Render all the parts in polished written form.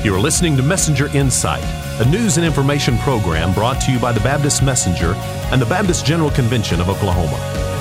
You are listening to Messenger Insight, a news and information program brought to you by the Baptist Messenger and the Baptist General Convention of Oklahoma.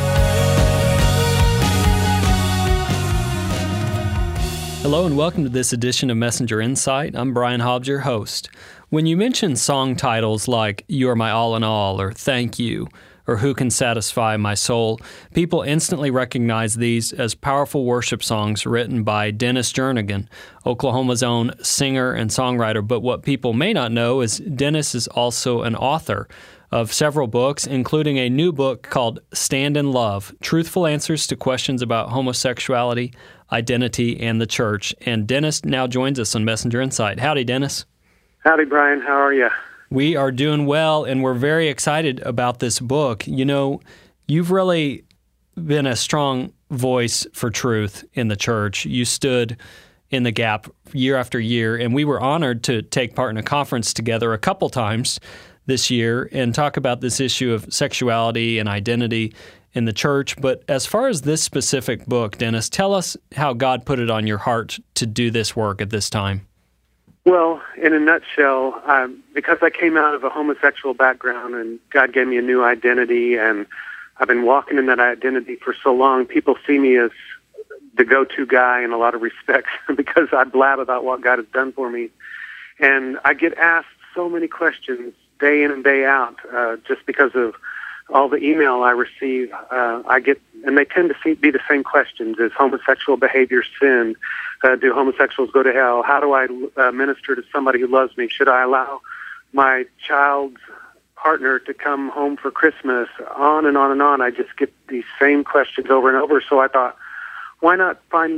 Hello and welcome to this edition of Messenger Insight. I'm Brian Hobbs, your host. When you mention song titles like You Are My All in All or Thank You or Who Can Satisfy My Soul, people instantly recognize these as powerful worship songs written by Dennis Jernigan, Oklahoma's own singer and songwriter. But what people may not know is Dennis is also an author of several books, including a new book called Stand in Love, Truthful Answers to Questions About Homosexuality, Identity, and the Church. And Dennis now joins us on Messenger Insight. Howdy, Dennis. Howdy, Brian. How are you? We are doing well, and we're very excited about this book. You know, you've really been a strong voice for truth in the church. You stood in the gap year after year, and we were honored to take part in a conference together a couple times this year and talk about this issue of sexuality and identity in the church. But as far as this specific book, Dennis, tell us how God put it on your heart to do this work at this time. Well, in a nutshell, because I came out of a homosexual background and God gave me a new identity, and I've been walking in that identity for so long, people see me as the go-to guy in a lot of respects because I blab about what God has done for me. And I get asked so many questions day in and day out just because of all the email I receive. I get, and they tend to be the same questions. Is homosexual behavior sin? Do homosexuals go to hell? How do I minister to somebody who loves me? Should I allow my child's partner to come home for Christmas? On and on and on. I just get these same questions over and over. So I thought, why not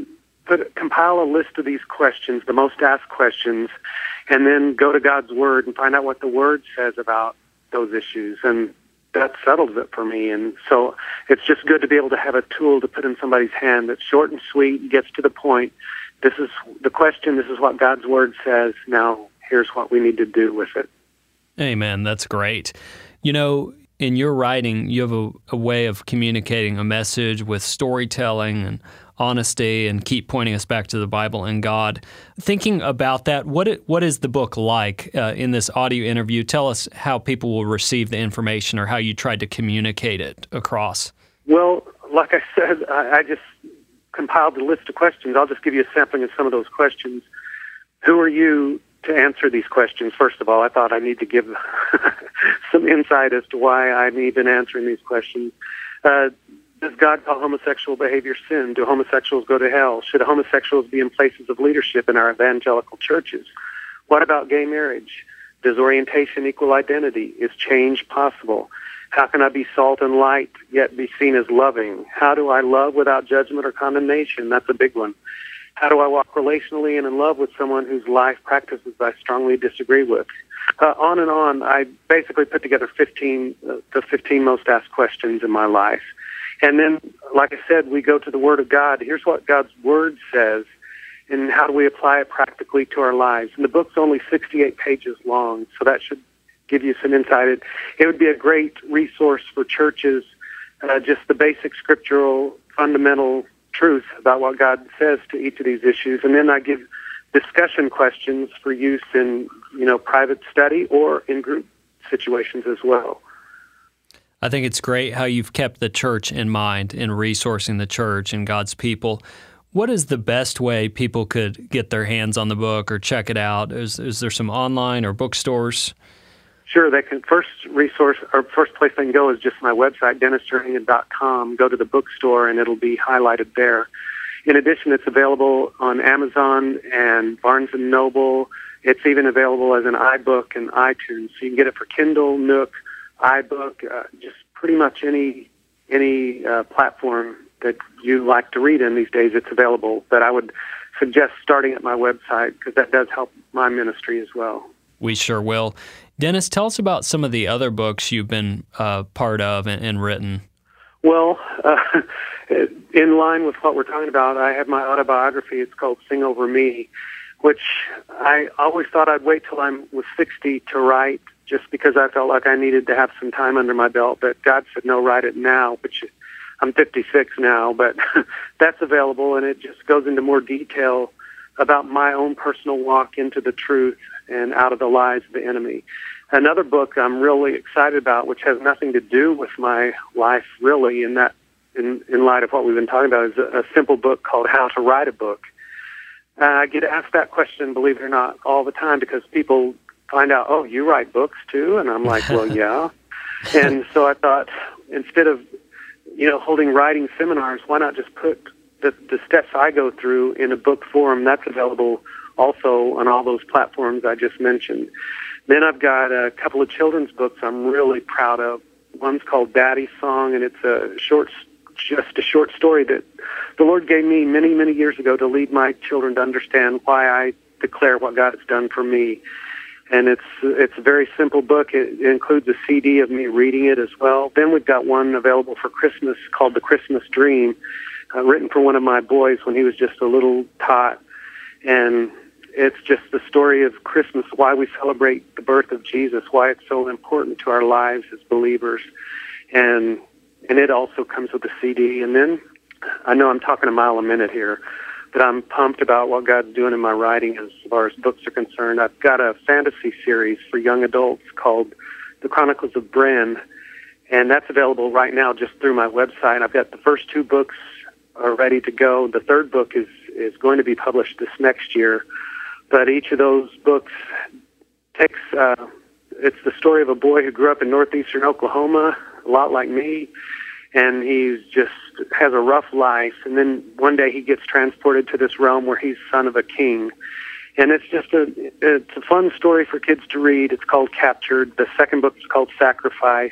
compile a list of these questions, the most asked questions, and then go to God's Word and find out what the Word says about those issues. And that settles it for me. And so it's just good to be able to have a tool to put in somebody's hand that's short and sweet, gets to the point. This is the question. This is what God's Word says. Now, here's what we need to do with it. Amen. That's great. You know, in your writing, you have a way of communicating a message with storytelling and honesty and keep pointing us back to the Bible and God. Thinking about that, what is the book like in this audio interview? Tell us how people will receive the information or how you tried to communicate it across. Well, like I said, I just compiled a list of questions. I'll just give you a sampling of some of those questions. Who are you to answer these questions? First of all, I thought I need to give some insight as to why I'm even answering these questions. Does God call homosexual behavior sin? Do homosexuals go to hell? Should homosexuals be in places of leadership in our evangelical churches? What about gay marriage? Does orientation equal identity? Is change possible? How can I be salt and light yet be seen as loving? How do I love without judgment or condemnation? That's a big one. How do I walk relationally and in love with someone whose life practices I strongly disagree with? On and on. I basically put together the 15 most asked questions in my life. And then, like I said, we go to the Word of God. Here's what God's Word says, and how do we apply it practically to our lives. And the book's only 68 pages long, so that should give you some insight. It would be a great resource for churches, just the basic scriptural fundamental truth about what God says to each of these issues. And then I give discussion questions for use in, private study or in group situations as well. I think it's great how you've kept the church in mind in resourcing the church and God's people. What is the best way people could get their hands on the book or check it out? Is there some online or bookstores? Sure. They can first place they can go is just my website, DennisJernigan.com. Go to the bookstore and it'll be highlighted there. In addition, it's available on Amazon and Barnes & Noble. It's even available as an iBook and iTunes. So you can get it for Kindle, Nook, iBook, just pretty much any platform that you like to read in these days, it's available. But I would suggest starting at my website because that does help my ministry as well. We sure will. Dennis, tell us about some of the other books you've been part of and written. Well, in line with what we're talking about, I have my autobiography. It's called Sing Over Me, which I always thought I'd wait till I was 60 to write, just because I felt like I needed to have some time under my belt. But God said, no, write it now, which I'm 56 now, but that's available, and it just goes into more detail about my own personal walk into the truth and out of the lies of the enemy. Another book I'm really excited about, which has nothing to do with my life really, in light of what we've been talking about, is a simple book called How to Write a Book. I get asked that question, believe it or not, all the time, because people find out, oh, you write books too? And I'm like, well, yeah. And so I thought, instead of, holding writing seminars, why not just put the steps I go through in a book form? That's available also on all those platforms I just mentioned. Then I've got a couple of children's books I'm really proud of. One's called Daddy's Song, and it's just a short story that the Lord gave me many, many years ago to lead my children to understand why I declare what God has done for me. And it's a very simple book. It includes a CD of me reading it as well. Then we've got one available for Christmas called The Christmas Dream, written for one of my boys when he was just a little tot. And it's just the story of Christmas, why we celebrate the birth of Jesus, why it's so important to our lives as believers. And it also comes with a CD. And then, I know I'm talking a mile a minute here, but I'm pumped about what God's doing in my writing as far as books are concerned. I've got a fantasy series for young adults called The Chronicles of Bren, and that's available right now just through my website. I've got the first 2 books are ready to go. The third book is going to be published this next year, but each of those books takes, it's the story of a boy who grew up in northeastern Oklahoma, a lot like me, and he just has a rough life, and then one day he gets transported to this realm where he's son of a king. And it's just it's a fun story for kids to read. It's called Captured. The second book is called Sacrifice.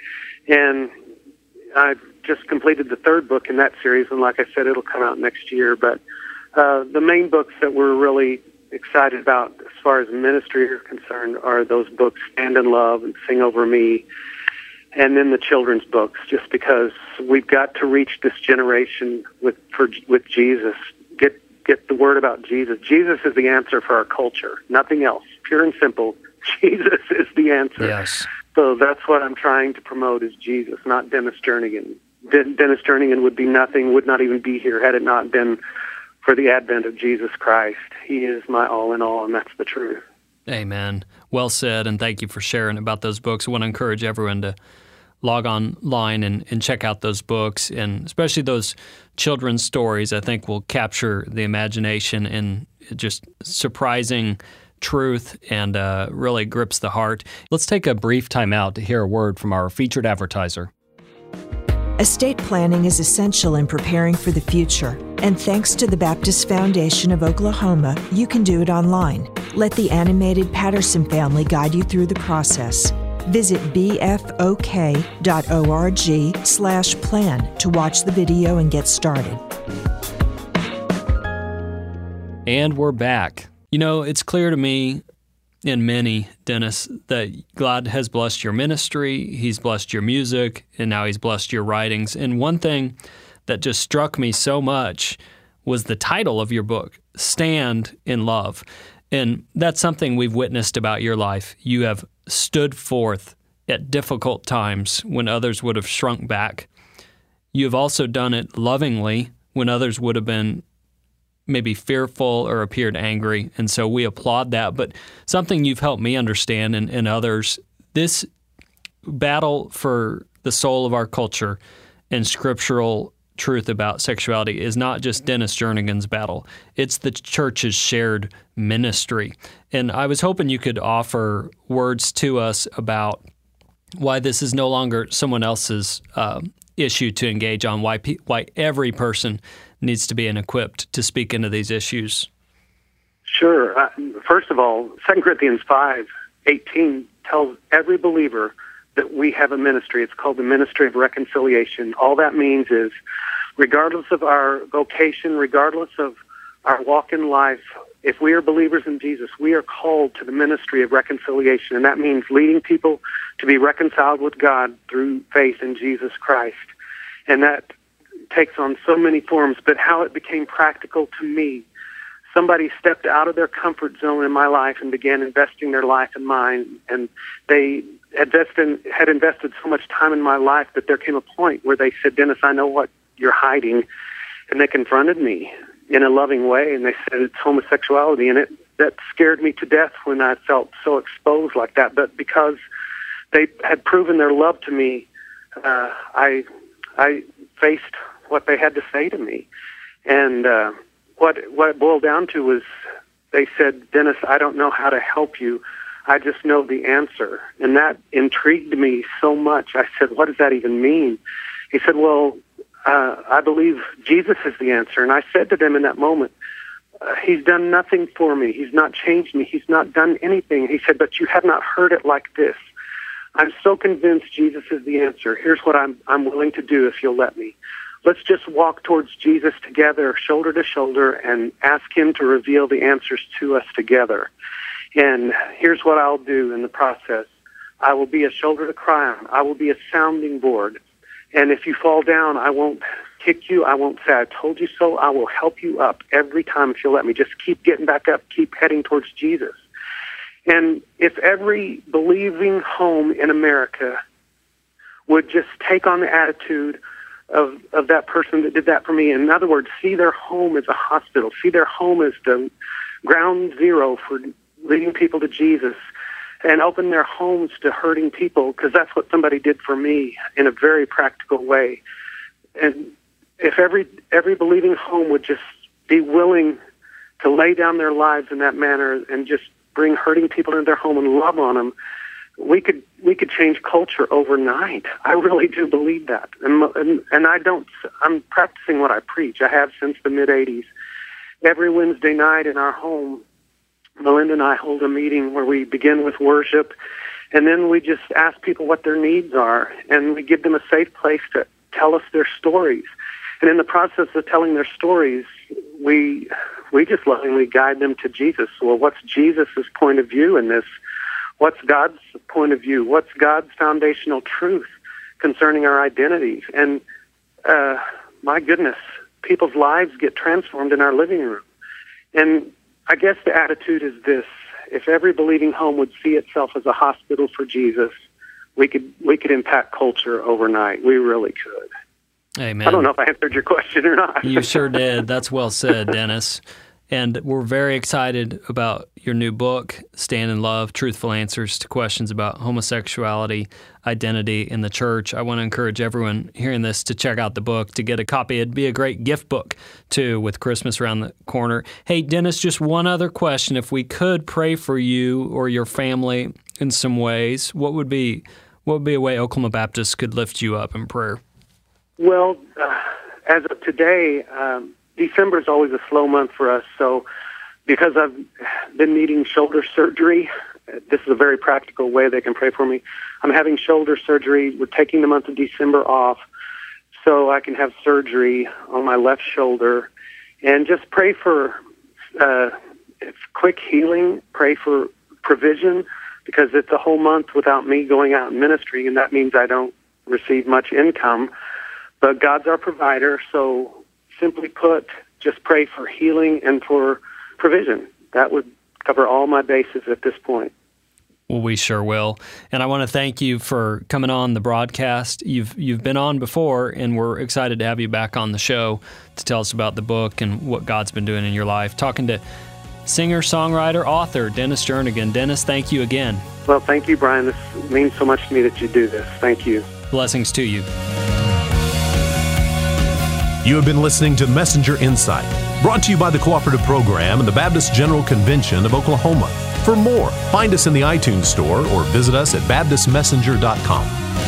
And I've just completed the third book in that series, and like I said, it'll come out next year. But the main books that we're really excited about as far as ministry are concerned are those books, Stand in Love and Sing Over Me, and then the children's books, just because we've got to reach this generation with Jesus. Get the word about Jesus. Jesus is the answer for our culture, nothing else. Pure and simple, Jesus is the answer. Yes. So that's what I'm trying to promote, is Jesus, not Dennis Jernigan. Dennis Jernigan would be nothing, would not even be here had it not been for the advent of Jesus Christ. He is my all in all, and that's the truth. Amen. Well said, and thank you for sharing about those books. I want to encourage everyone to log online and check out those books, and especially those children's stories, I think will capture the imagination in just surprising truth and really grips the heart. Let's take a brief time out to hear a word from our featured advertiser. Estate planning is essential in preparing for the future, and thanks to the Baptist Foundation of Oklahoma, you can do it online. Let the animated Patterson family guide you through the process. Visit bfok.org/plan to watch the video and get started. And we're back. It's clear to me and many, Dennis, that God has blessed your ministry, He's blessed your music, and now He's blessed your writings. And one thing that just struck me so much was the title of your book, Stand in Love. And that's something we've witnessed about your life. You have stood forth at difficult times when others would have shrunk back. You have also done it lovingly when others would have been maybe fearful or appeared angry, and so we applaud that. But something you've helped me understand and others, this battle for the soul of our culture and scriptural truth about sexuality is not just Dennis Jernigan's battle. It's the church's shared ministry. And I was hoping you could offer words to us about why this is no longer someone else's issue to engage on, why every person needs to be equipped to speak into these issues. Sure. First of all, 2 Corinthians 5:18 tells every believer that we have a ministry. It's called the ministry of reconciliation. All that means is, regardless of our vocation, regardless of our walk in life, if we are believers in Jesus, we are called to the ministry of reconciliation, and that means leading people to be reconciled with God through faith in Jesus Christ. And that takes on so many forms, but how it became practical to me, somebody stepped out of their comfort zone in my life and began investing their life in mine, and they had invested so much time in my life that there came a point where they said, Dennis, I know what you're hiding, and they confronted me. in a loving way, and they said it's homosexuality, and that scared me to death when I felt so exposed like that. But because they had proven their love to me, I faced what they had to say to me. And what it boiled down to was they said, "Dennis, I don't know how to help you. I just know the answer." And that intrigued me so much. I said, "What does that even mean?" He said, "Well, I believe Jesus is the answer." And I said to them in that moment, "He's done nothing for me. He's not changed me. He's not done anything." He said, "But you have not heard it like this. I'm so convinced Jesus is the answer. Here's what I'm willing to do if you'll let me. Let's just walk towards Jesus together, shoulder to shoulder, and ask him to reveal the answers to us together. And here's what I'll do in the process. I will be a shoulder to cry on. I will be a sounding board. And if you fall down, I won't kick you. I won't say, 'I told you so.' I will help you up every time if you'll let me. Just keep getting back up. Keep heading towards Jesus." And if every believing home in America would just take on the attitude of that person that did that for me, in other words, see their home as a hospital, see their home as the ground zero for leading people to Jesus, and open their homes to hurting people, because that's what somebody did for me in a very practical way. And if every believing home would just be willing to lay down their lives in that manner and just bring hurting people into their home and love on them, we could change culture overnight. I really do believe that. And I'm practicing what I preach. I have since the mid-'80s. Every Wednesday night in our home, Melinda and I hold a meeting where we begin with worship, and then we just ask people what their needs are, and we give them a safe place to tell us their stories. And in the process of telling their stories, we just lovingly guide them to Jesus. Well, what's Jesus' point of view in this? What's God's point of view? What's God's foundational truth concerning our identities? And my goodness, people's lives get transformed in our living room. And I guess the attitude is this: if every believing home would see itself as a hospital for Jesus, we could impact culture overnight. We really could. Amen. I don't know if I answered your question or not. You sure did. That's well said, Dennis. And we're very excited about your new book, Stand in Love, Truthful Answers to Questions about Homosexuality, Identity in the Church. I want to encourage everyone hearing this to check out the book, to get a copy. It'd be a great gift book, too, with Christmas around the corner. Hey, Dennis, just one other question. If we could pray for you or your family in some ways, what would be a way Oklahoma Baptist could lift you up in prayer? Well, as of today, December is always a slow month for us. So because I've been needing shoulder surgery, this is a very practical way they can pray for me. I'm having shoulder surgery. We're taking the month of December off so I can have surgery on my left shoulder. And just pray for quick healing. Pray for provision, because it's a whole month without me going out in ministry, and that means I don't receive much income. But God's our provider, so simply put, just pray for healing and for provision. That would cover all my bases at this point. Well, we sure will. And I want to thank you for coming on the broadcast. You've been on before, and we're excited to have you back on the show to tell us about the book and what God's been doing in your life. Talking to singer, songwriter, author Dennis Jernigan. Dennis, thank you again. Well, thank you, Brian. This means so much to me that you do this. Thank you. Blessings to you. You have been listening to Messenger Insight, brought to you by the Cooperative Program and the Baptist General Convention of Oklahoma. For more, find us in the iTunes Store or visit us at baptistmessenger.com.